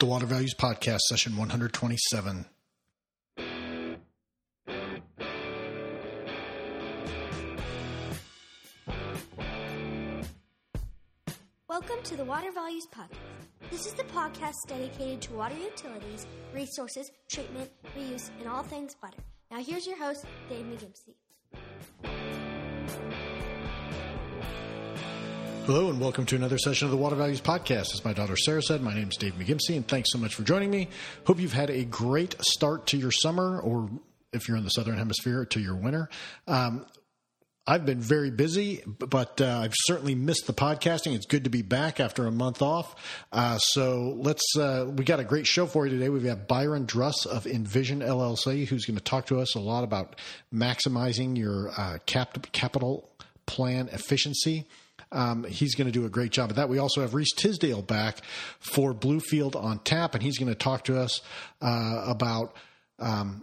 to Water Values Podcast, session 127. Welcome to the Water Values Podcast. This is the podcast dedicated to water utilities, resources, treatment, reuse, and all things water. Now here's your host, Dave McGimsey. Hello and welcome to another session of the Water Values Podcast. As my daughter Sarah said, my name is Dave McGimsey, and thanks so much for joining me. Hope you've had a great start to your summer, or if you're in the Southern Hemisphere, to your winter. I've been very busy, but I've certainly missed the podcasting. It's good to be back after a month off. So we got a great show for you today. We've got Byron Druss of Envision LLC, who's going to talk to us a lot about maximizing your capital plan efficiency. He's going to do a great job of that. We also have Reese Tisdale back for Bluefield on Tap, and he's going to talk to us about the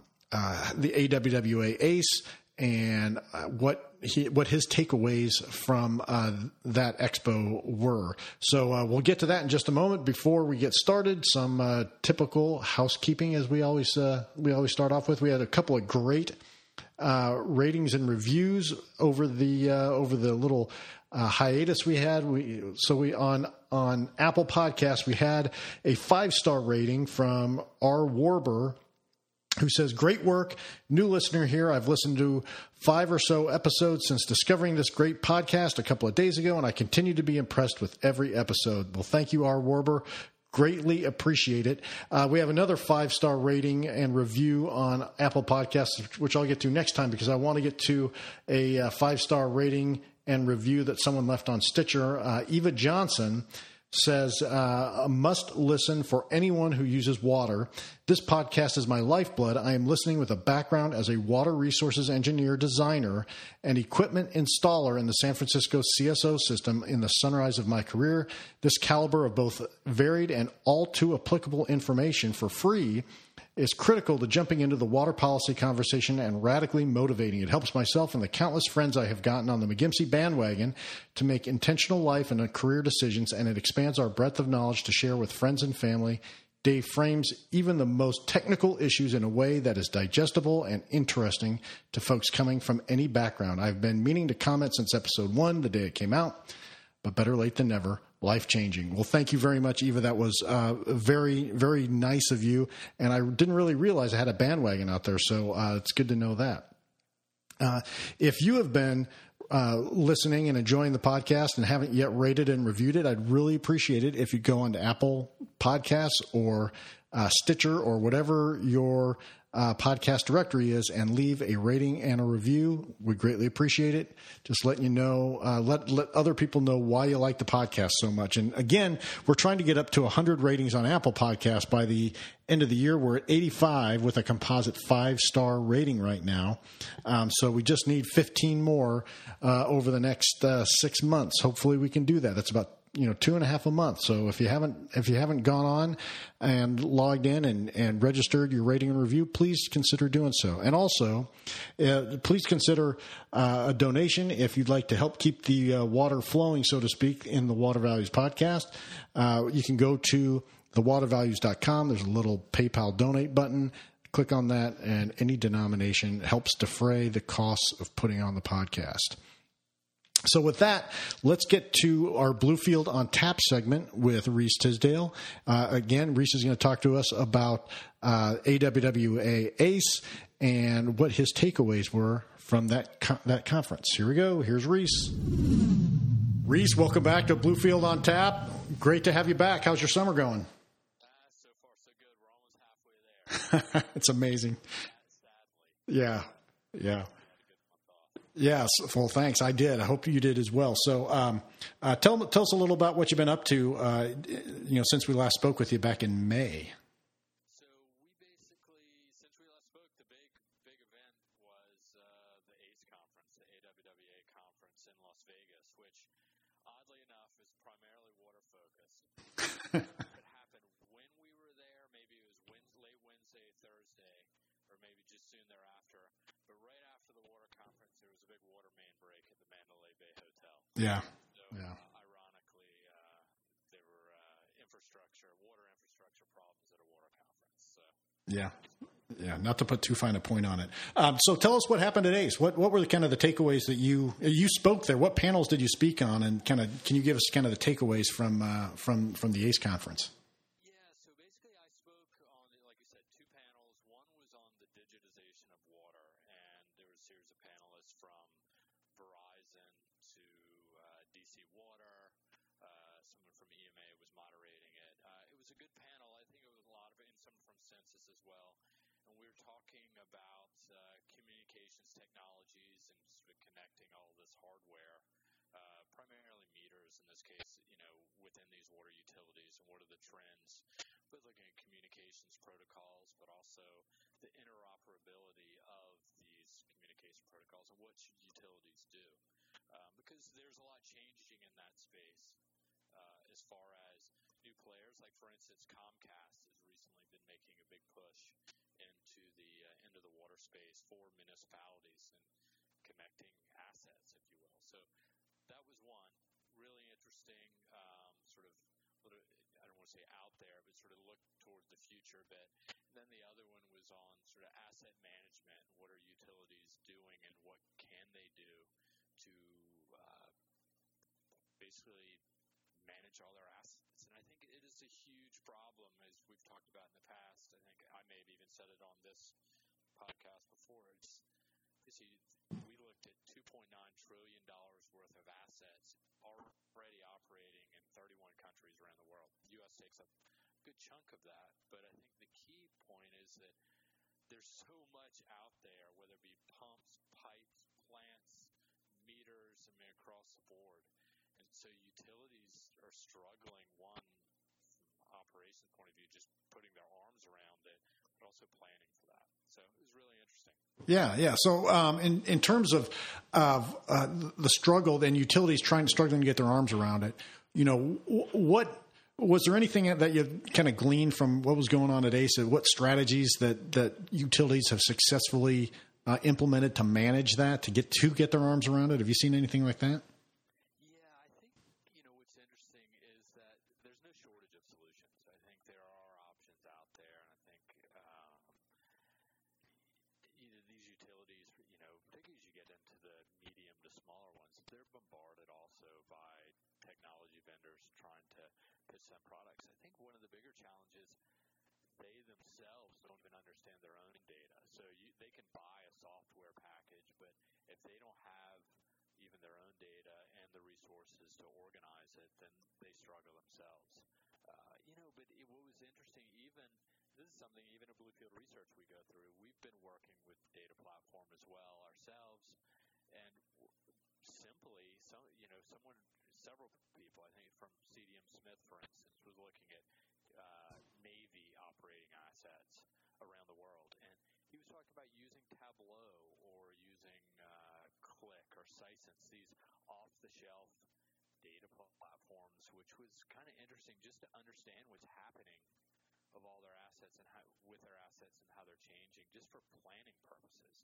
AWWA ACE and what his takeaways from that expo were. So we'll get to that in just a moment. Before we get started, some typical housekeeping, as we always start off with. We had a couple of great ratings and reviews over the little hiatus we had. On Apple Podcasts, we had a 5-star rating from R. Warber, who says, "Great work. New listener here. I've listened to 5 or so episodes since discovering this great podcast a couple of days ago, and I continue to be impressed with every episode." Well, thank you, R. Warber. Greatly appreciate it. We have another 5-star rating and review on Apple Podcasts, which I'll get to next time because I want to get to a 5-star rating and review that someone left on Stitcher. Eva Johnson says, a must listen for anyone who uses water. This podcast is my lifeblood. I am listening with a background as a water resources engineer, designer, and equipment installer in the San Francisco CSO system in the sunrise of my career. This caliber of both varied and all too applicable information for free is critical to jumping into the water policy conversation and radically motivating. It helps myself and the countless friends I have gotten on the McGimsey bandwagon to make intentional life and career decisions, and it expands our breadth of knowledge to share with friends and family. Dave frames even the most technical issues in a way that is digestible and interesting to folks coming from any background. I've been meaning to comment since episode 1, the day it came out, but better late than never. Life-changing. Well, thank you very much, Eva. That was very, very nice of you. And I didn't really realize I had a bandwagon out there, so it's good to know that. If you have been listening and enjoying the podcast and haven't yet rated and reviewed it, I'd really appreciate it if you go onto Apple Podcasts or Stitcher or whatever your podcast directory is and leave a rating and a review. We greatly appreciate it. Just letting you know, let other people know why you like the podcast so much. And again, we're trying to get up to 100 ratings on Apple Podcasts by the end of the year. We're at 85 with a composite 5-star rating right now. So we just need 15 more over the next 6 months. Hopefully we can do that. That's about 2.5 a month. So if you haven't gone on and logged in and registered your rating and review, please consider doing so. And also, please consider a donation if you'd like to help keep the water flowing, so to speak, in the Water Values Podcast. You can go to thewatervalues.com. There's a little PayPal donate button. Click on that, and any denomination helps defray the costs of putting on the podcast. So with that, let's get to our Bluefield on Tap segment with Reese Tisdale. Again, Reese is going to talk to us about AWWA ACE and what his takeaways were from that conference. Here we go. Here's Reese. Reese, welcome back to Bluefield on Tap. Great to have you back. How's your summer going? So far, so good. We're almost halfway there. It's amazing. Sadly. Yeah. Yes. Well, thanks. I did. I hope you did as well. So tell us a little about what you've been up to, since we last spoke with you back in May. So we basically, since we last spoke, the big event was the ACE conference, the AWWA conference in Las Vegas, which oddly enough is primarily water focused. It happened when we were there. Maybe it was late Wednesday, Thursday, or maybe just soon thereafter. But right after the water conference, there was a big water main break at the Mandalay Bay Hotel. Yeah. So, ironically, there were water infrastructure problems Yeah. Yeah, not to put too fine a point on it. So tell us what happened at ACE. What were the kind of the takeaways that you spoke there? What panels did you speak on? And kind of can you give us kind of the takeaways from the ACE conference? Yeah, so basically I spoke on, like you said, two panels. One was on the digitization of water, and there was a series of panelists from Verizon to DC Water. Someone from EMA was moderating it. It was a good panel. I think it was a lot of it, and someone from Census as well. And we were talking about communications technologies and sort of connecting all of this hardware, primarily meters in this case, within these water utilities, and what are the trends, both looking at communications protocols, but also the interoperability of these communication protocols and what should utilities do. Because there's a lot changing in that space as far as new players. Like, for instance, Comcast has recently been making a big push into the water space for municipalities and connecting assets, if you will. So that was one really interesting, sort of, I don't want to say out there, but sort of look toward the future a bit. And then the other one was on sort of asset management. What are utilities doing, and what can they do to basically manage all their assets? And I think it is a huge problem, as we've talked about in the past. I think I may have even said it on this podcast before. We looked at $2.9 trillion worth of assets already operating in 31 countries around the world. The U.S. takes up a good chunk of that, but I think the key point is that there's so much out there, whether it be pumps, pipes, plants, meters, across the board. And so utilities are struggling, one, from operations point of view, just putting their arms around it, but also planning for that. So it was really interesting. Yeah. So in terms of the struggle and utilities struggling to get their arms around it, what was there anything that you kind of gleaned from what was going on at ACE? What strategies that utilities have successfully implemented to manage that, to get their arms around it? Have you seen anything like that? Yeah, I think what's interesting is that there's no shortage of solutions. I think there are options out there, and I think these utilities, particularly as you get into the medium to smaller ones, they're bombarded also by technology vendors trying to pitch them products. I think one of the bigger challenges, they themselves don't even understand their own data. So they can buy a software package, but if they don't have even their own data and the resources to organize it, then they struggle themselves. But what was interesting, this is something even at Bluefield Research we go through. We've been working with data platform as well ourselves, and simply, several people, I think from CDM Smith, for instance, was looking at Navy operating assets around the world, and he was talking about using Tableau or using Qlik or Sisense, these off-the-shelf data platforms, which was kind of interesting just to understand what's happening of all their assets and with their assets and how they're changing, just for planning purposes.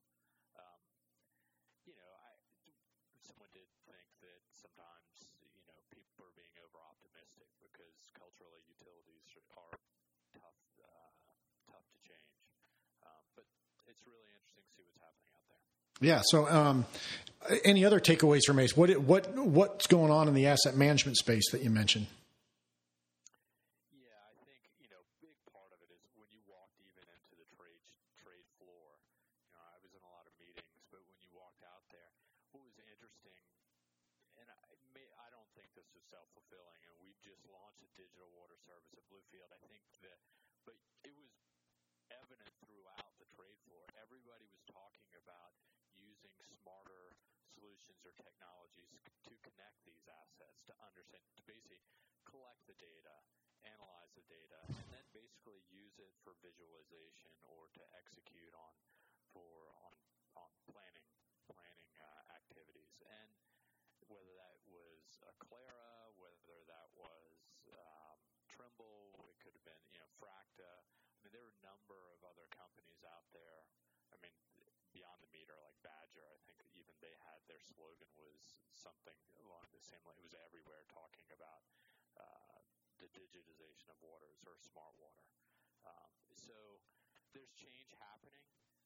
Someone did think that sometimes people are being over optimistic because culturally utilities are tough to change. But it's really interesting to see what's happening out there. Yeah. So, any other takeaways from ACE? What's going on in the asset management space that you mentioned? Yeah, I think big part of it is when you walked even into the trade floor. I was in a lot of meetings, but when you walked out there, what was interesting, and I don't think this is self-fulfilling, and we just launched a digital water service at Bluefield. I think but it was evident throughout the trade floor. Everybody was talking about using smarter solutions or technologies to connect these assets, to understand, to basically collect the data, analyze the data, and then basically use it for visualization or to execute on planning activities. And whether that was Aclara, whether that was Trimble, it could have been Fracta. There are a number of other companies out there. Beyond the meter, like Badger, I think even they had their slogan was something along the same line. It was everywhere, talking about the digitization of waters or smart water. So there's change happening.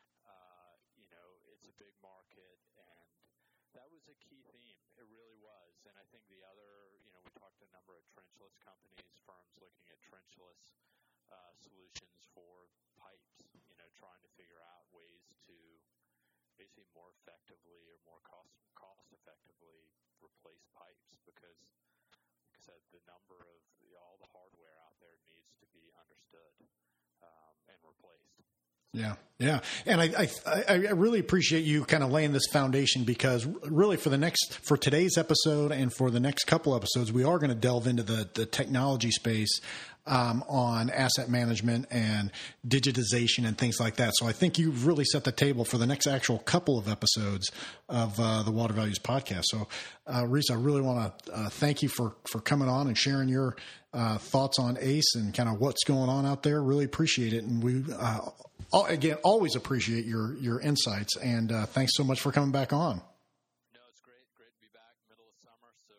It's a big market, and that was a key theme. It really was. And I think the other, we talked to a number of trenchless companies, firms looking at trenchless solutions for pipes, trying to figure out ways to basically more effectively or more cost effectively replace pipes, because, like I said, the number of all the hardware out there needs to be understood and replaced. Yeah. Yeah. And I really appreciate you kind of laying this foundation, because really for today's episode and for the next couple episodes, we are going to delve into the technology space on asset management and digitization and things like that. So I think you've really set the table for the next actual couple of episodes of the Water Values podcast. So, Reese, I really want to thank you for coming on and sharing your thoughts on ACE and kind of what's going on out there. Really appreciate it. And we, again, always appreciate your insights. And thanks so much for coming back on. No, it's great. Great to be back middle of summer. So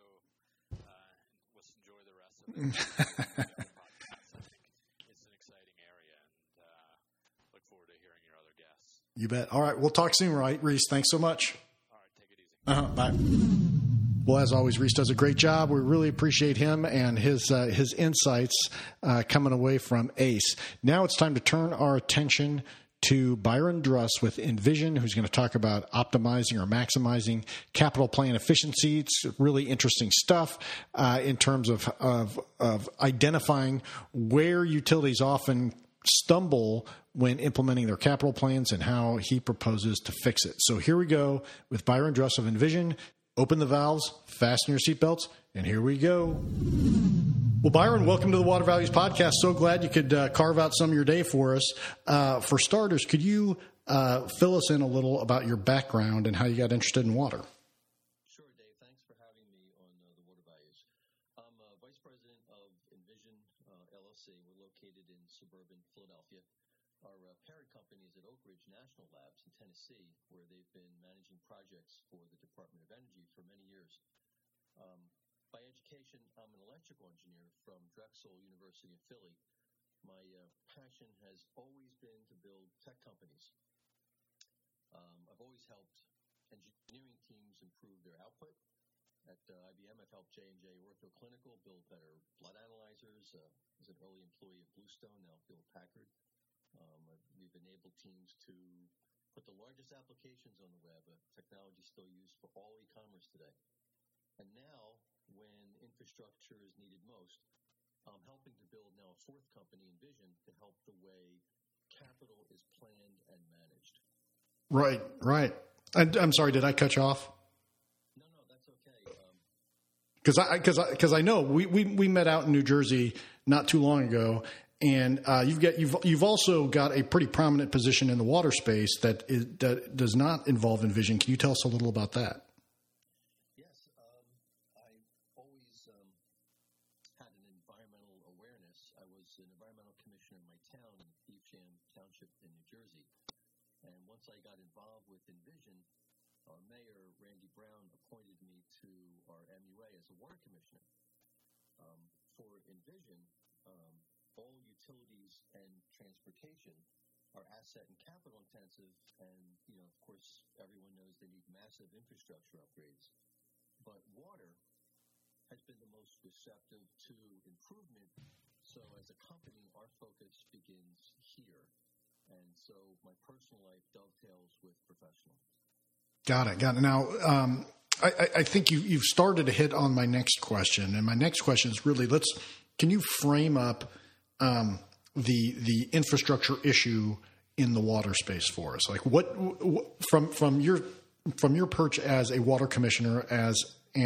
let's enjoy the rest of it. It's an exciting area, and look forward to hearing your other guests. You bet. All right. We'll talk soon, right, Reese? Thanks so much. All right. Take it easy. Bye. Well, as always, Reese does a great job. We really appreciate him and his insights coming away from ACE. Now it's time to turn our attention to Byron Druss with Envision, who's going to talk about optimizing or maximizing capital plan efficiency. It's really interesting stuff in terms of identifying where utilities often stumble when implementing their capital plans and how he proposes to fix it. So here we go with Byron Druss of Envision. Open the valves, fasten your seatbelts, and here we go. Well, Byron, welcome to the Water Values Podcast. So glad you could carve out some of your day for us. For starters, could you fill us in a little about your background and how you got interested in water? Sure, Dave. Thanks for having me on the Water Values. I'm Vice President of Envision LLC. We're located in suburban Philadelphia. Our parent company is at Oak Ridge National Labs in Tennessee, where they've been managing projects for the Department of Energy for many years. By education, I'm an electrical engineer from Drexel University in Philly. My passion has always been to build tech companies. I've always helped engineering teams improve their output. At IBM, I've helped J&J Ortho Clinical build better blood analyzers. As an early employee of Bluestone, now Hewlett-Packard. We've enabled teams to put the largest applications on the web, a technology still used for all e-commerce today. And now, when infrastructure is needed most, I'm helping to build now a fourth company, Envision, to help the way capital is planned and managed. Right. I'm sorry, did I cut you off? No, that's okay. Because I know we met out in New Jersey not too long ago. And you've also got a pretty prominent position in the water space that does not involve Envision. Can you tell us a little about that? Yes, I've always had an environmental awareness. I was an environmental commissioner in my town in Evesham Township in New Jersey. And once I got involved with Envision, our mayor, Randy Brown, appointed me to our MUA as a water commissioner. For Envision, all utilities and transportation are asset and capital intensive, and, of course, everyone knows they need massive infrastructure upgrades. But water has been the most receptive to improvement. So as a company, our focus begins here. And so my personal life dovetails with professional. Got it. Now, I think you've started to hit on my next question. And my next question is really, can you frame up the infrastructure issue in the water space for us? Like what from your perch as a water commissioner as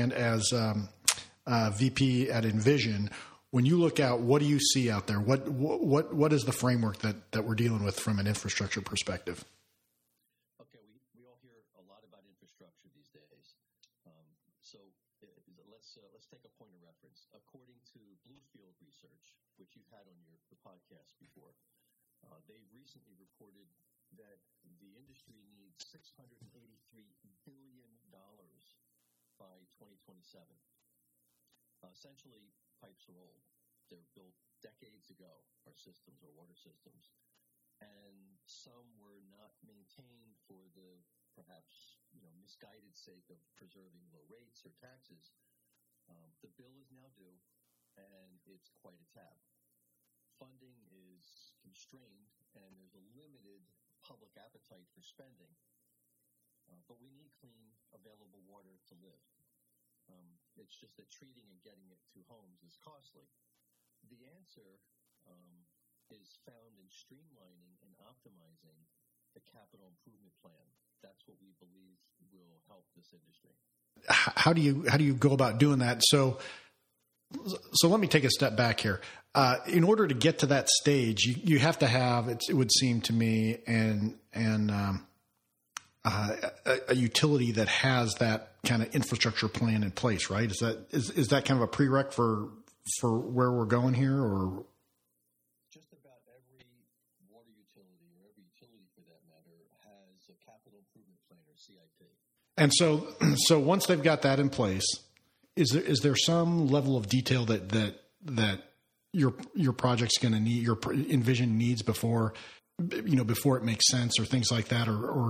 VP at Envision, when you look out, what do you see out there? What is the framework that we're dealing with from an infrastructure perspective? Okay, we all hear a lot about infrastructure these days. So let's take a point of reference. According to Bluefield Research, which you've had on the podcast before, they recently reported that the industry needs $683 billion by 2027. Essentially, pipes are old. They were built decades ago, our systems, our water systems. and some were not maintained for the perhaps misguided sake of preserving low rates or taxes. The bill is now due, and it's quite a tab. Funding is constrained, and there's a limited public appetite for spending. But we need clean, available water to live. It's just that treating and getting it to homes is costly. The answer is found in streamlining and optimizing the capital improvement plan. That's what we believe will help this industry. How do you go about doing that? So let me take a step back here. In order to get to that stage, you have to have, it would seem to me, a utility that has that kind of infrastructure plan in place, right? Is that kind of a prereq for where we're going here, or? Just about every water utility, or every utility for that matter, has a capital improvement plan, or CIP. And so once they've got that in place, is there some level of detail that your project's going to need, your Envision needs before it makes sense, or things like that, or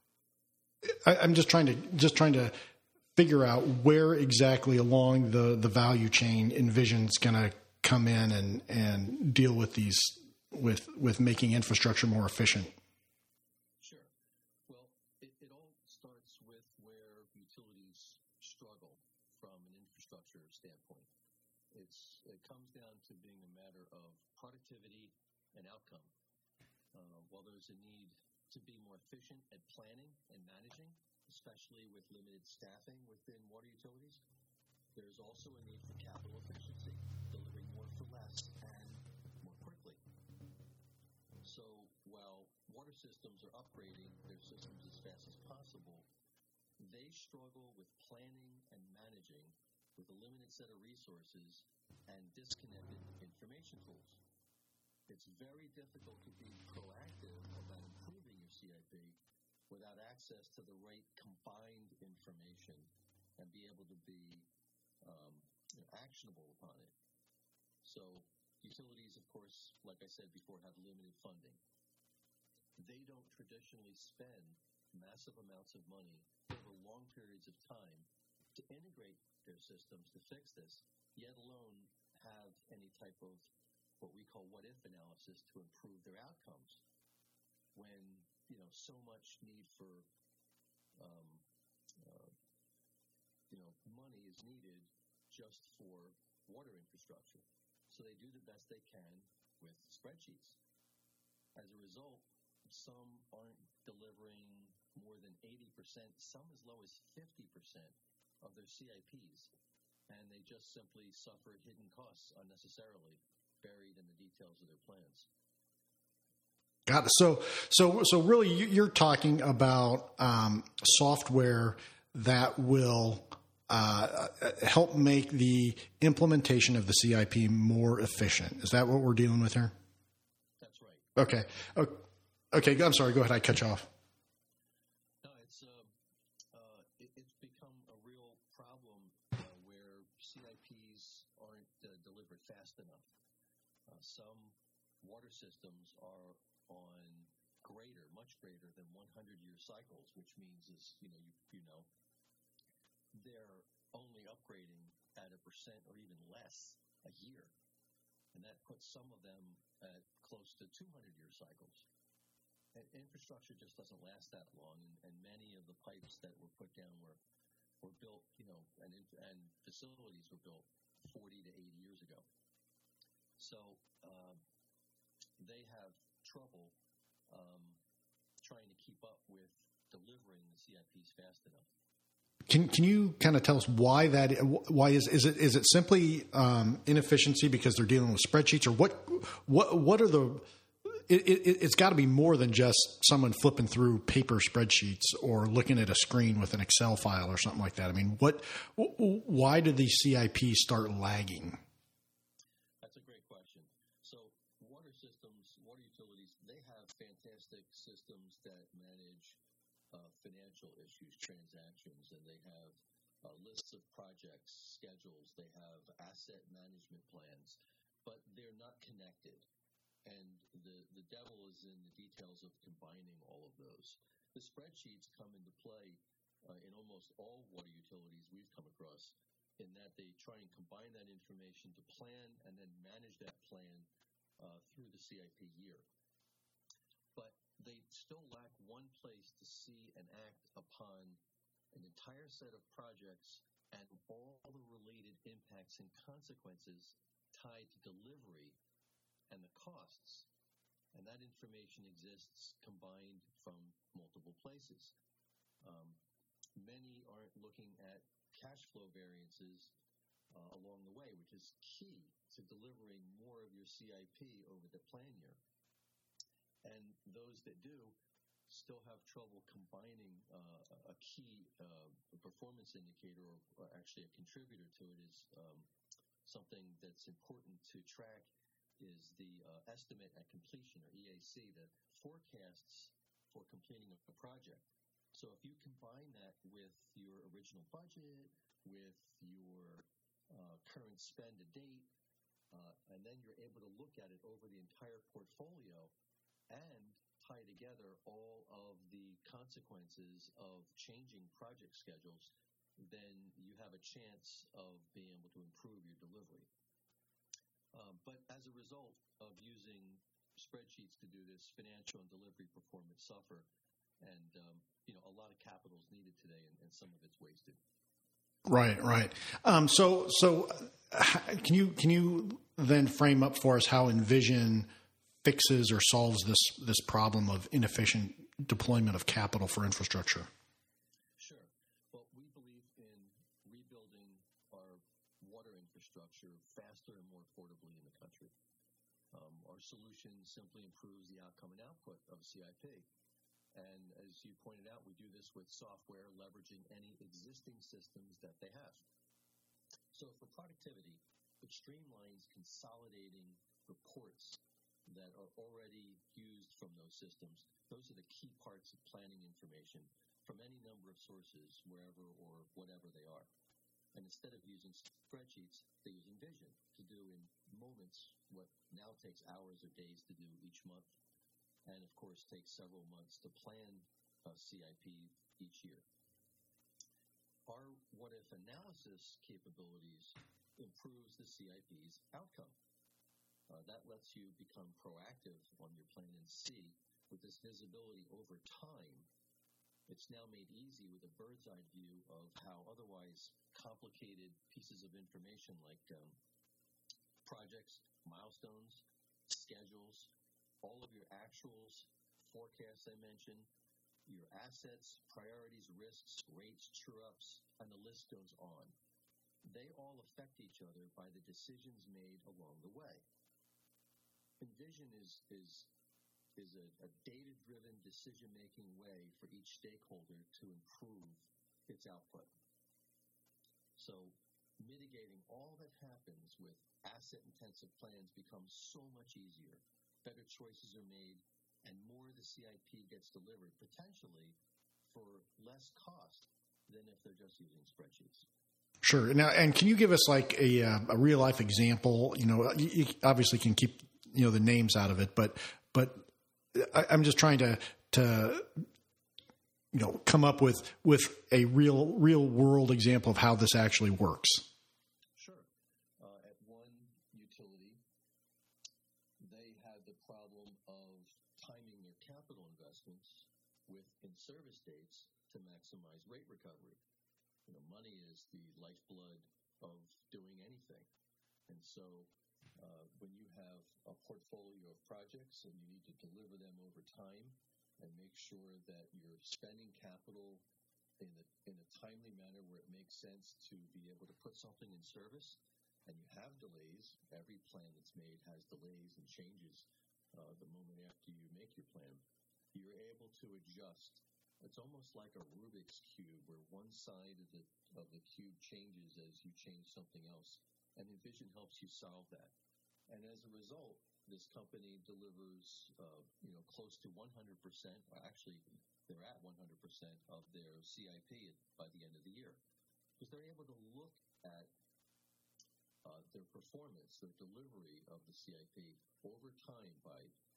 I'm just trying to figure out where exactly along the value chain Envision's going to come in and deal with these with making infrastructure more efficient. Sure. Well, it all starts with where utilities struggle from an infrastructure standpoint. It comes down to being a matter of productivity and outcome. While there's a need to be more efficient at planning and managing, especially with limited staffing within water utilities, there's also a need for capital efficiency, delivering more for less and more quickly. So while water systems are upgrading their systems as fast as possible, they struggle with planning and managing with a limited set of resources and disconnected information tools. It's very difficult to be proactive about improving your CIP without access to the right combined information and be able to be actionable upon it. So utilities, of course, like I said before, have limited funding. They don't traditionally spend massive amounts of money over long periods of time to integrate their systems to fix this, yet alone have any type of what we call what-if analysis to improve their outcomes. When so much need for money is needed just for water infrastructure, so they do the best they can with spreadsheets. As a result, some aren't delivering more than 80%, some as low as 50% of their CIPs, and they just simply suffer hidden costs unnecessarily, buried in the details of their plans. Got it. So really, you're talking about software that will help make the implementation of the CIP more efficient. Is that what we're dealing with here? That's right. Okay. Okay. I'm sorry. Go ahead. I cut you off. No, it's become a real problem where CIPs aren't delivered fast enough. Some water systems are on much greater than 100-year cycles, which means they're only upgrading at 1% or even less a year. And that puts some of them at close to 200-year cycles. And infrastructure just doesn't last that long, and many of the pipes that were put down were built, and facilities were built 40 to 80 years ago. So they have trouble trying to keep up with delivering the CIPs fast enough. Can you kind of tell us why that? Why is it simply inefficiency because they're dealing with spreadsheets, or what are the? It's got to be more than just someone flipping through paper spreadsheets or looking at a screen with an Excel file or something like that. I mean, why do these CIPs start lagging? That's a great question. So water systems, water utilities, they have fantastic systems that manage financial issues, transactions, and they have lists of projects, schedules, they have asset management plans, but they're not connected. And the devil is is in the details of combining all of those. The spreadsheets come into play in almost all water utilities we've come across, in that they try and combine that information to plan and then manage that plan through the CIP year. But they still lack one place to see and act upon an entire set of projects and all the related impacts and consequences tied to delivery and the costs. And that information exists combined from multiple places. Many aren't looking at cash flow variances along the way, which is key to delivering more of your CIP over the plan year. And those that do still have trouble combining a key performance indicator, or actually a contributor to it is something that's important to track is the estimate at completion, or EAC, the forecasts for completing a project. So if you combine that with your original budget, with your current spend to date, and then you're able to look at it over the entire portfolio and tie together all of the consequences of changing project schedules, then you have a chance of being able to improve your delivery. But as a result of using spreadsheets to do this, financial and delivery performance suffer, and a lot of capital is needed today, and some of it's wasted. Right. So can you then frame up for us how Envision fixes or solves this problem of inefficient deployment of capital for infrastructure? Sure. Well, we believe in rebuilding our water infrastructure faster and more affordably in the country. Our solution simply improves the outcome and output of CIP. And as you pointed out, we do this with software, leveraging any existing systems that they have. So for productivity, it streamlines consolidating reports that are already used from those systems. Those are the key parts of planning information from any number of sources, wherever or whatever they are. And instead of using spreadsheets, they use Envision to do in moments what now takes hours or days to do each month, and of course takes several months to plan a CIP each year. Our what-if analysis capabilities improves the CIP's outcome. That lets you become proactive on your plan and see, with this visibility over time, it's now made easy with a bird's eye view of how otherwise complicated pieces of information like projects, milestones, schedules, all of your actuals, forecasts I mentioned, your assets, priorities, risks, rates, true-ups, and the list goes on. They all affect each other by the decisions made along the way. Envision is a data-driven decision-making way for each stakeholder to improve its output. So mitigating all that happens with asset-intensive plans becomes so much easier. Better choices are made, and more of the CIP gets delivered, potentially for less cost than if they're just using spreadsheets. Sure. Now, and can you give us like a real-life example? You obviously can keep the names out of it, but I'm just trying to come up with a real world example of how this actually works. Sure. At one utility, they had the problem of timing their capital investments with in-service dates to maximize rate recovery. Money is the lifeblood of doing anything. And so when you have a portfolio of projects and you need to deliver them over time and make sure that you're spending capital in a timely manner where it makes sense to be able to put something in service, and you have delays, every plan that's made has delays and changes the moment after you make your plan, you're able to adjust. It's almost like a Rubik's Cube where one side of the cube changes as you change something else, and Envision helps you solve that. And as a result, this company delivers, close to 100%. Actually, they're at 100% of their CIP by the end of the year, because they're able to look at their performance, their delivery of the CIP over time by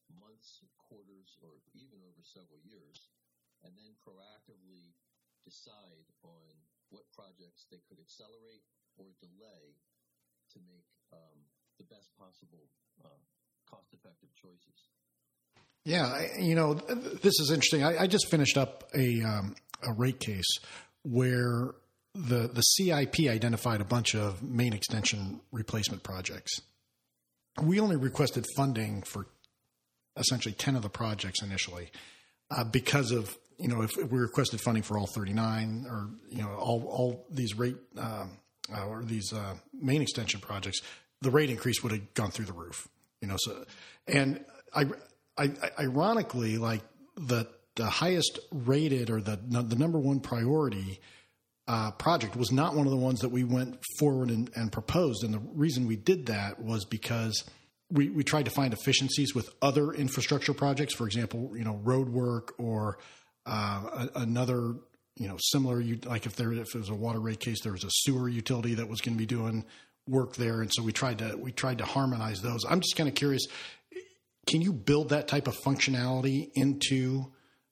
months, quarters, or even over several years, and then proactively decide on what projects they could accelerate or delay to make the best possible cost-effective choices. Yeah, this is interesting. I just finished up a rate case where the CIP identified a bunch of main extension replacement projects. We only requested funding for essentially 10 of the projects initially because of, if we requested funding for all 39 or, all these rate or these main extension projects, the rate increase would have gone through the roof, so, and ironically, like the highest rated or the number one priority project was not one of the ones that we went forward and proposed. And the reason we did that was because we tried to find efficiencies with other infrastructure projects, for example, road work or another, similar, like if it was a water rate case, there was a sewer utility that was going to be doing work there. And so we tried to harmonize those. I'm just kind of curious, can you build that type of functionality into,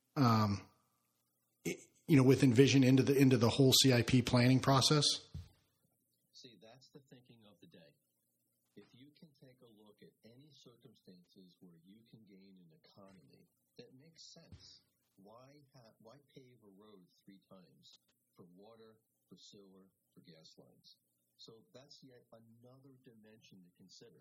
with Envision into the whole CIP planning process? See, that's the thinking of the day. If you can take a look at any circumstances where you can gain an economy that makes sense, why pave a road 3 times for water, for sewer, for gas lines? So that's yet another dimension to consider.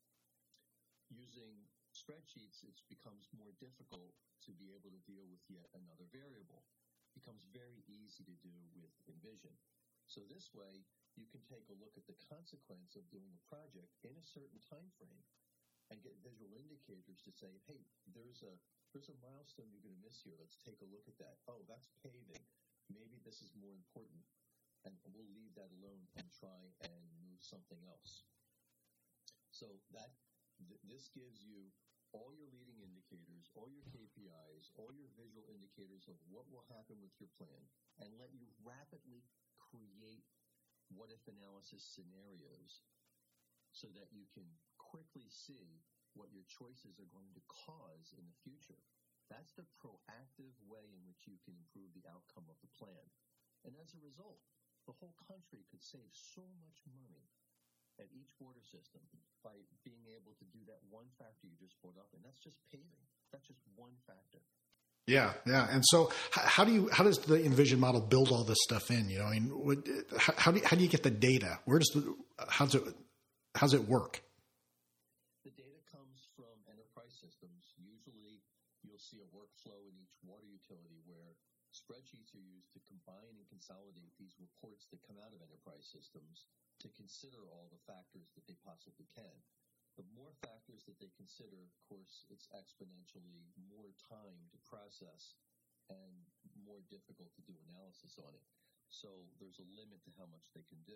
Using spreadsheets, it becomes more difficult to be able to deal with yet another variable. It becomes very easy to do with Envision. So this way, you can take a look at the consequence of doing a project in a certain time frame and get visual indicators to say, hey, there's a milestone you're going to miss here. Let's take a look at that. Oh, that's paving. Maybe this is more important, and we'll leave that alone and try and move something else. So this gives you all your leading indicators, all your KPIs, all your visual indicators of what will happen with your plan, and let you rapidly create what-if analysis scenarios so that you can quickly see what your choices are going to cause in the future. That's the proactive way in which you can improve the outcome of the plan. And as a result, the whole country could save so much money at each water system by being able to do that one factor you just brought up, and that's just paving. That's just one factor. Yeah. And so, how does the Envision model build all this stuff in? How do you get the data? How's it work? The data comes from enterprise systems. Usually, you'll see a workflow in each water utility where spreadsheets are used to combine and consolidate these reports that come out of enterprise systems to consider all the factors that they possibly can. The more factors that they consider, of course, it's exponentially more time to process and more difficult to do analysis on it. So there's a limit to how much they can do.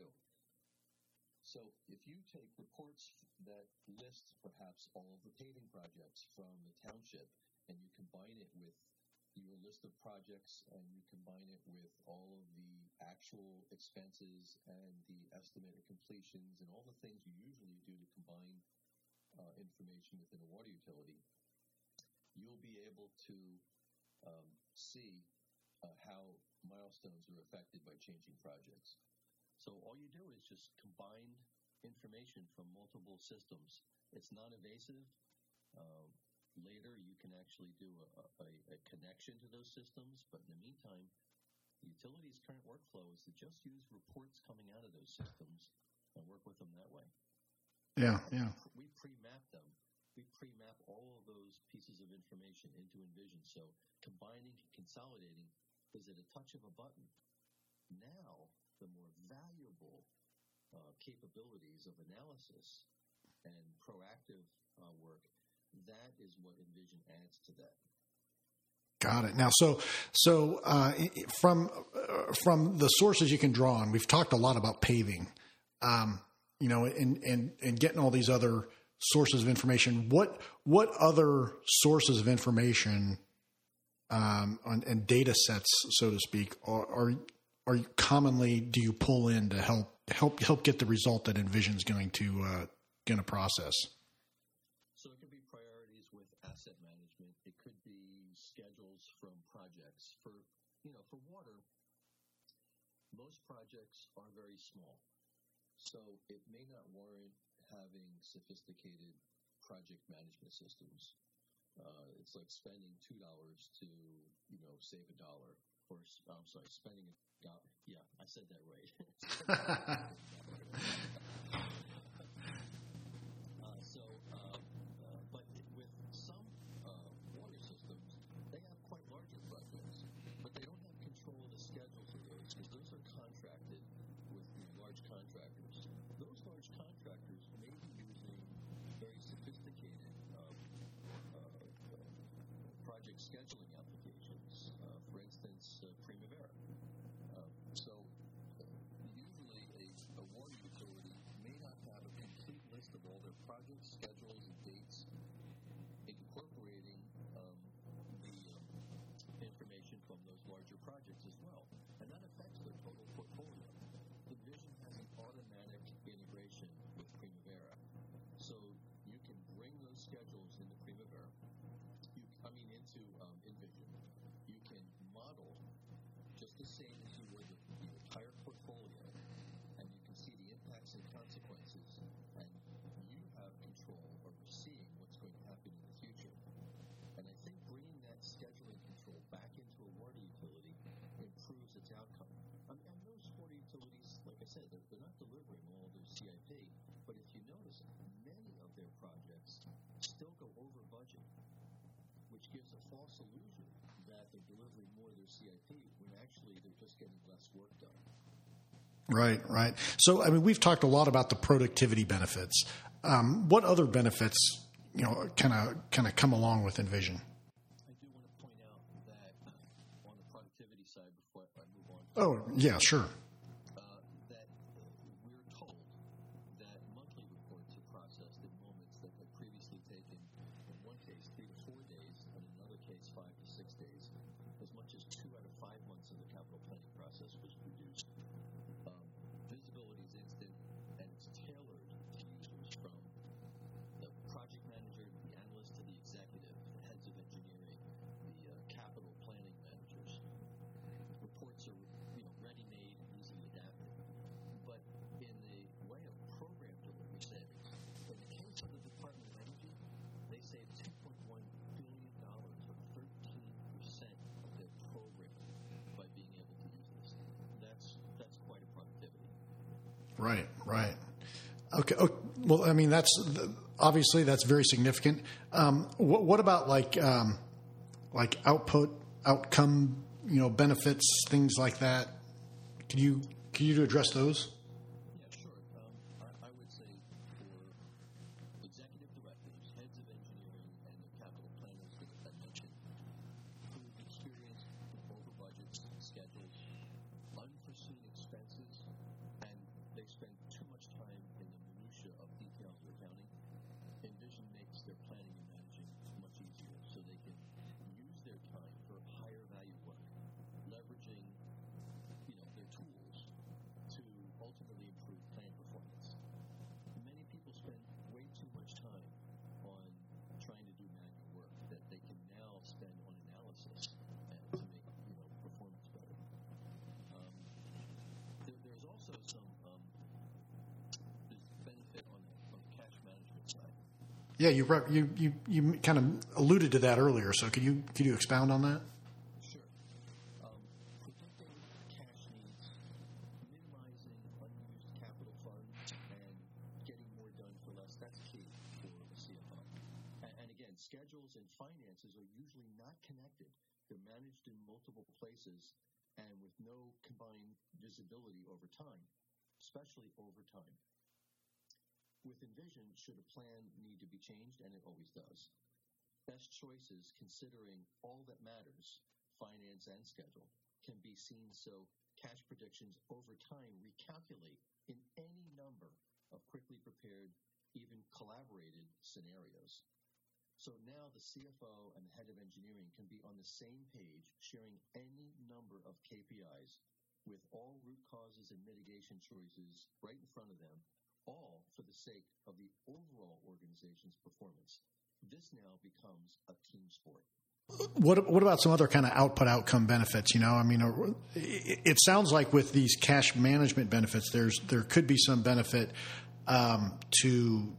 So if you take reports that list perhaps all of the paving projects from the township and you combine it with your list of projects and you combine it with all of the actual expenses and the estimated completions and all the things you usually do to combine information within a water utility, you'll be able to see how milestones are affected by changing projects. So all you do is just combine information from multiple systems. It's non-invasive. Later, you can actually do a connection to those systems, but in the meantime, the utility's current workflow is to just use reports coming out of those systems and work with them that way. Yeah. We pre-map them. We pre-map all of those pieces of information into Envision. So combining and consolidating is at a touch of a button. Now, the more valuable capabilities of analysis and proactive work, that is what Envision adds to that. Got it. Now, so from the sources you can draw on, we've talked a lot about paving. And getting all these other sources of information. What other sources of information and data sets, so to speak, are commonly do you pull in to help get the result that Envision's going to process? So it could be priorities with asset management. It could be schedules from projects. For water, most projects are very small. So it may not warrant having sophisticated project management systems. It's like spending $2 to, save $1, or I'm sorry, spending $1. Yeah, I said that right. But with some water systems, they have quite larger projects, but they don't have control of the schedules of those because those are contracted with large contractors. Those large contractors may be using very sophisticated project scheduling applications, for instance, Primavera. Usually a water utility may not have a complete list of all their projects, schedules, and dates, incorporating the information from those larger projects as well. And that affects their total portfolio. Envision has an automatic integration with Primavera. So you can bring those schedules into Primavera. Into Envision. You can model just the same as you would the entire portfolio, and you can see the impacts and consequences, and you have control over seeing what's going to happen in the future. And I think bringing that scheduling control back into a water utility improves its outcome. And those water utilities, like I said, they're not delivering all their CIP, but if you notice, many of their projects still go over budget, which gives a false illusion that they're delivering more of their CIP when actually they're just getting less work done. Right. So, we've talked a lot about the productivity benefits. What other benefits, kind of come along with Envision? I do want to point out that on the productivity side, before I move on. Oh, yeah, sure. That we're told that monthly reports are processed in moments that had previously taken, in one case, 3 to 4 days, and in another case, 5 to 6 days. As much as 2 out of 5 months of the capital planning process was reduced. Visibility is instant, and it's tailored to users, from the project manager to the analyst to the executive, the heads of engineering, the capital planning managers. Reports are ready-made, easily adapted. But in the way of program delivery savings, in the case of the Department of Energy, they saved $2.1 billion, or 13% of their program, by being able to use this. That's quite a productivity. Right. Okay. Well, that's obviously that's very significant. What about like outcome, benefits, things like that? Can you address those? Yeah, sure. I would say for executive directors, heads of engineering, and the capital planners that I mentioned, who've experienced over budgets, schedules, unforeseen expenses, and they spend too much time in the minutia of details of accounting, Envision makes their planning and managing much easier, so they can use their time for higher value work, leveraging their tools to ultimately improve plan performance. Many people spend way too much time on trying to do manual work that they can now spend on analysis and to make performance better. There's also some benefit on the cash management side. Yeah, you kind of alluded to that earlier. So could you expound on that? Sure. Predicting cash needs, minimizing unused capital funds, and getting more done for less, that's key for a CFO. And again, schedules and finances are usually not connected. They're managed in multiple places and with no combined visibility over time, especially over time. With Envision, should a plan need to be changed, and it always does, best choices considering all that matters, finance and schedule, can be seen so cash predictions over time recalculate in any number of quickly prepared, even collaborated scenarios. So now the CFO and the head of engineering can be on the same page, sharing any number of KPIs with all root causes and mitigation choices right in front of them, all for the sake of the overall organization's performance. this now becomes a team sport. What about some other kind of outcome benefits? I mean, it sounds like with these cash management benefits, there could be some benefit to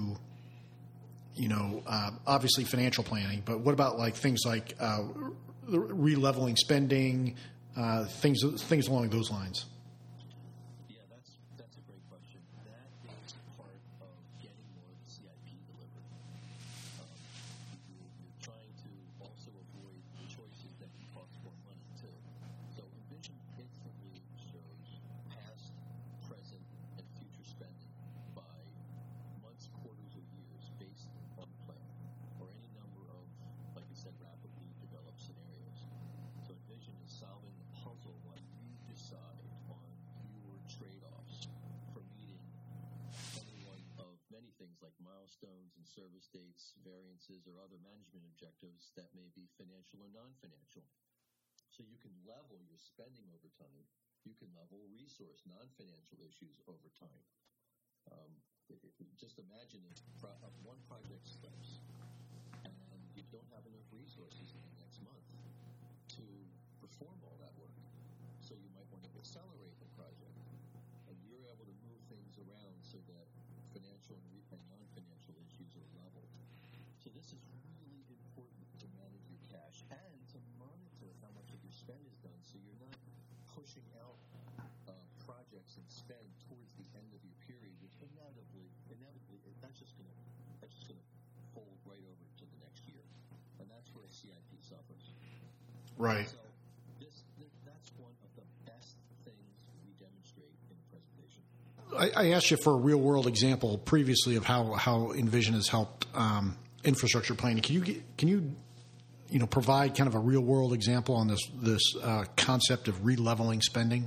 obviously financial planning. But what about like things like re-leveling spending, things along those lines? Yeah, that's a great question. That is part of getting more of the CIP delivered. You're trying to also avoid choices that can cost more money too. So Envision instantly shows past, present, and future spending by months, quarters, or years based on plan or any number of, like I said, rapidly developed scenarios. So Envision is solving the puzzle while you decide on your trade-offs for meeting any one of many things like milestones and service dates, variances, or other management objectives that may be financial or non-financial. So you can level your spending over time. You can level resource non-financial issues over time. Just imagine if one project slips and you don't have enough resources in the next month to perform all that work. So you might want to accelerate the project, and you're able to move things around so that financial and non-financial issues are leveled. So this is really important to manage your cash and to monitor how much of your spend is done, so you're not pushing out projects and spend towards the end of your period, which inevitably that's just going to fold right over to the next year, and that's where CIP suffers. Right. So that's one of the best things we demonstrate in the presentation. I asked you for a real world example previously of how Envision has helped infrastructure planning. Can you provide kind of a real world example on this concept of re-leveling spending?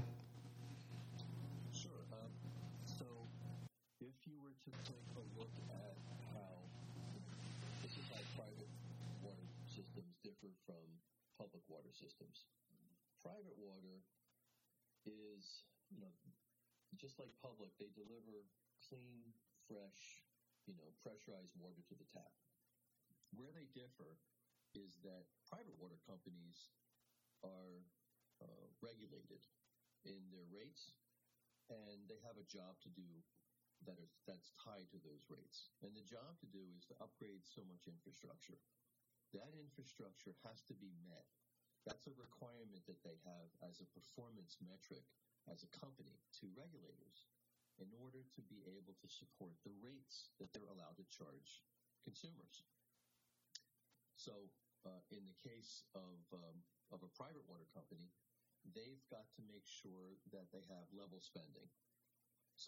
Private water is, just like public, they deliver clean, fresh, pressurized water to the tap. Where they differ is that private water companies are regulated in their rates, and they have a job to do that's tied to those rates. And the job to do is to upgrade so much infrastructure. That infrastructure has to be met. That's a requirement that they have as a performance metric as a company to regulators in order to be able to support the rates that they're allowed to charge consumers. So in the case of a private water company, they've got to make sure that they have level spending. So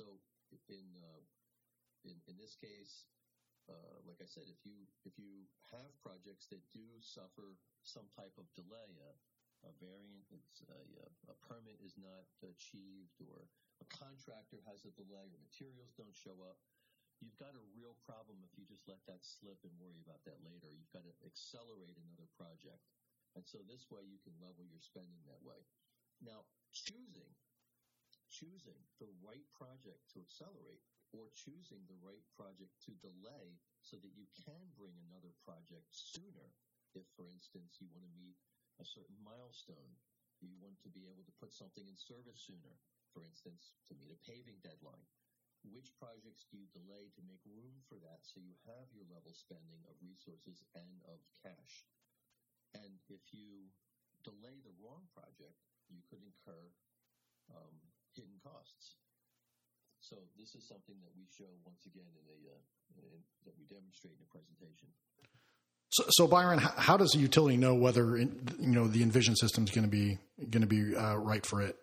in this case, like I said, if you have projects that do suffer some type of delay, a variant, a permit is not achieved, or a contractor has a delay, or materials don't show up, you've got a real problem if you just let that slip and worry about that later. You've got to accelerate another project. And so this way you can level your spending that way. Now, choosing the right project to accelerate or choosing the right project to delay so that you can bring another project sooner. If, for instance, you want to meet a certain milestone, you want to be able to put something in service sooner, for instance, to meet a paving deadline. Which projects do you delay to make room for that so you have your level spending of resources and of cash? And if you delay the wrong project, you could incur hidden costs. So this is something that we show once again that we demonstrate in the presentation. So Byron, how does a utility know whether the Envision system is going to be right for it?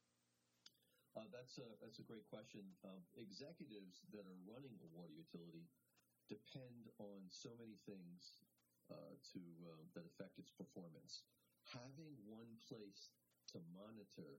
That's a great question. Executives that are running a water utility depend on so many things that affect its performance. Having one place to monitor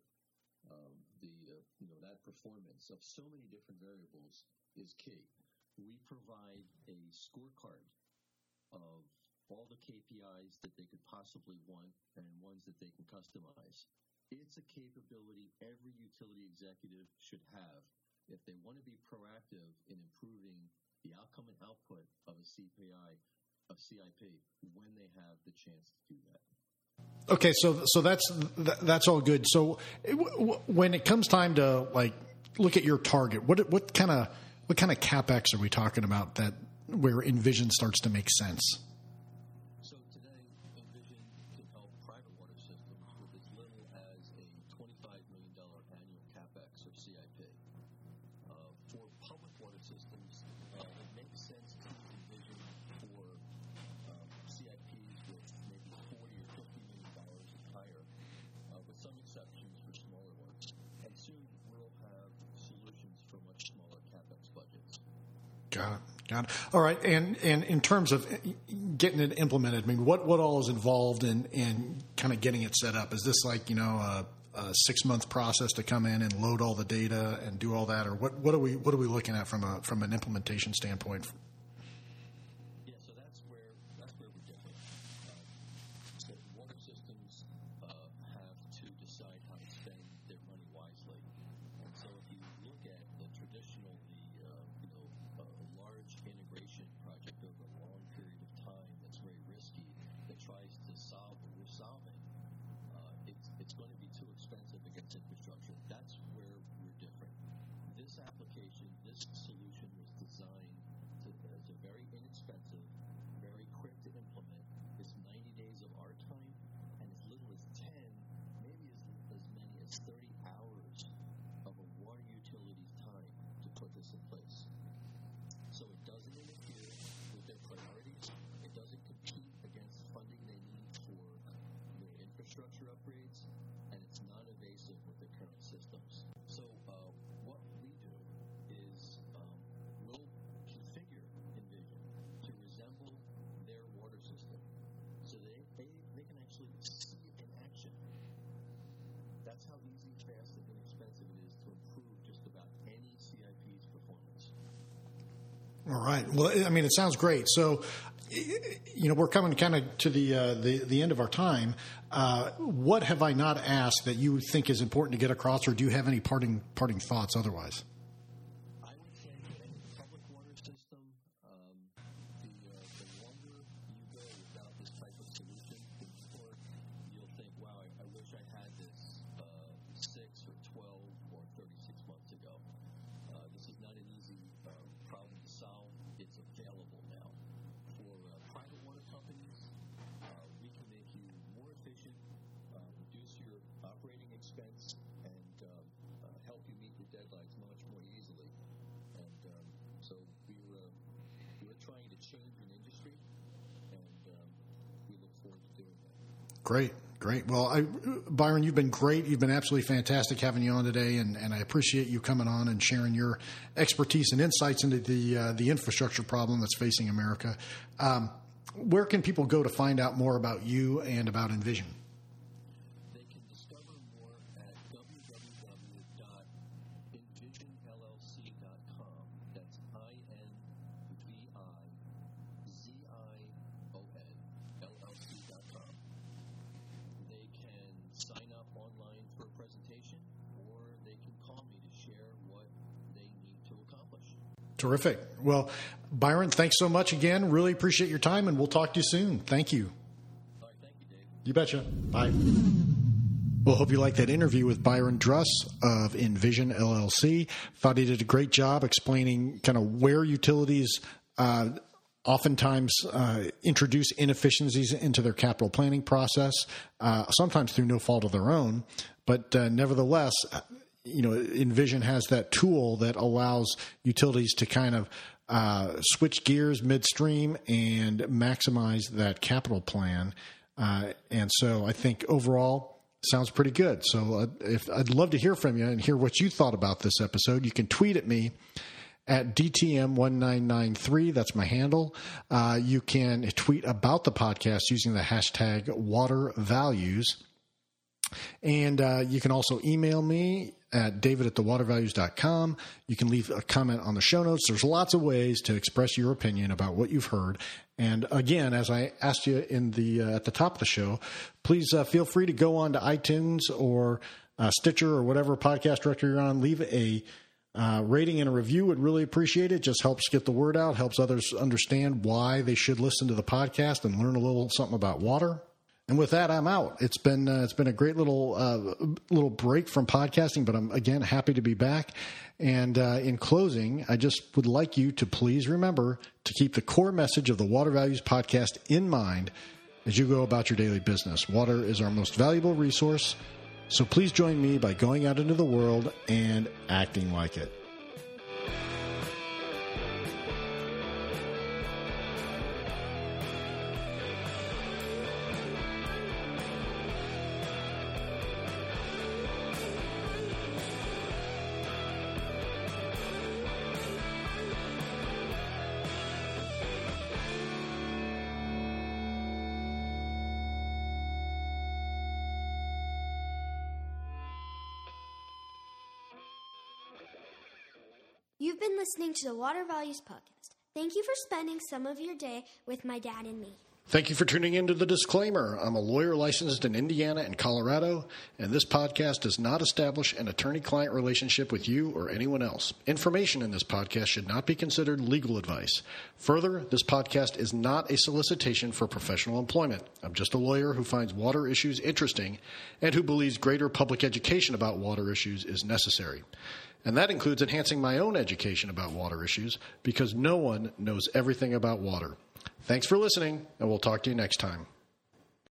that performance of so many different variables is key. We provide a scorecard of all the KPIs that they could possibly want and ones that they can customize. It's a capability every utility executive should have if they want to be proactive in improving the outcome and output of a CPI of CIP when they have the chance to do that. Okay, so that's all good. So when it comes time to like look at your target, what kind of CapEx are we talking about that where Envision starts to make sense? So today, Envision can help private water systems with as little as a $25 million annual CapEx or CIP. For public water systems, it makes sense to Envision for CIPs with maybe $40 or $50 million and higher, with some exceptions for smaller ones. And soon we'll have solutions for much smaller CapEx budgets. Got it. All right, and in terms of getting it implemented, I mean, what all is involved in kind of getting it set up? Is this like a 6-month process to come in and load all the data and do all that, or what are we looking at from an implementation standpoint? Yeah, so that's where we're different. So water systems have to decide how to spend their money wisely, and so if you look at the traditional large integration project over a long period of time that's very risky, that tries to solve what we're solving, it's going to be too expensive against infrastructure. That's where we're different. This application, this solution was designed as a very inexpensive, very quick to implement. It's 90 days of our time and as little as 10, maybe as many as 30 hours of a water utility's time to put this in place. So it doesn't interfere with their priorities. It doesn't compete against funding they need for their infrastructure upgrades, and it's non-invasive with their current systems. So what we do is we'll configure Envision to resemble their water system, so they can actually see it in action. That's how easy, fast, and inexpensive it is to improve just about any CIP's performance. All right. Well, I mean, it sounds great. So, we're coming kind of to the end of our time. What have I not asked that you think is important to get across, or do you have any parting thoughts otherwise? I would say that any public water system, the longer you go without this type of solution, the more you'll think, wow, I wish I had this 6 or 12 or 36 months ago. This is not an easy problem to solve. It's available now. For private water companies, we can make you more efficient, reduce your operating expense, and help you meet your deadlines much more easily. And so we're trying to change an industry, and we look forward to doing that. Great. Well, Byron, you've been great. You've been absolutely fantastic having you on today, and I appreciate you coming on and sharing your expertise and insights into the infrastructure problem that's facing America. Where can people go to find out more about you and about Envision? They can discover more at www.envisionllc.com. That's INVIZIONLLC.com. They can sign up online for a presentation, or they can call me to share what they need to accomplish. Terrific. Well, Byron, thanks so much again. Really appreciate your time, and we'll talk to you soon. Thank you. All right, thank you, Dave. You betcha. Bye. Well, hope you liked that interview with Byron Druss of Envision LLC. Thought he did a great job explaining kind of where utilities oftentimes introduce inefficiencies into their capital planning process, sometimes through no fault of their own. But nevertheless, Envision has that tool that allows utilities to kind of switch gears midstream and maximize that capital plan. And so I think overall sounds pretty good. So I'd love to hear from you and hear what you thought about this episode. You can tweet at me at DTM1993. That's my handle. You can tweet about the podcast using the hashtag WaterValues. And you can also email me at david@thewatervalues.com. You can leave a comment on the show notes. There's lots of ways to express your opinion about what you've heard. And again, as I asked you in at the top of the show, please feel free to go on to iTunes or Stitcher or whatever podcast directory you're on. Leave a Rating and a review would really appreciate it. Just helps get the word out, helps others understand why they should listen to the podcast and learn a little something about water. And with that, I'm out. It's been a great little break from podcasting, but I'm again happy to be back. And in closing, I just would like you to please remember to keep the core message of the Water Values Podcast in mind as you go about your daily business. Water is our most valuable resource, so please join me by going out into the world and acting like it. You've been listening to the Water Values Podcast. Thank you for spending some of your day with my dad and me. Thank you for tuning in to The Disclaimer. I'm a lawyer licensed in Indiana and Colorado, and this podcast does not establish an attorney-client relationship with you or anyone else. Information in this podcast should not be considered legal advice. Further, this podcast is not a solicitation for professional employment. I'm just a lawyer who finds water issues interesting and who believes greater public education about water issues is necessary. And that includes enhancing my own education about water issues because no one knows everything about water. Thanks for listening, and we'll talk to you next time.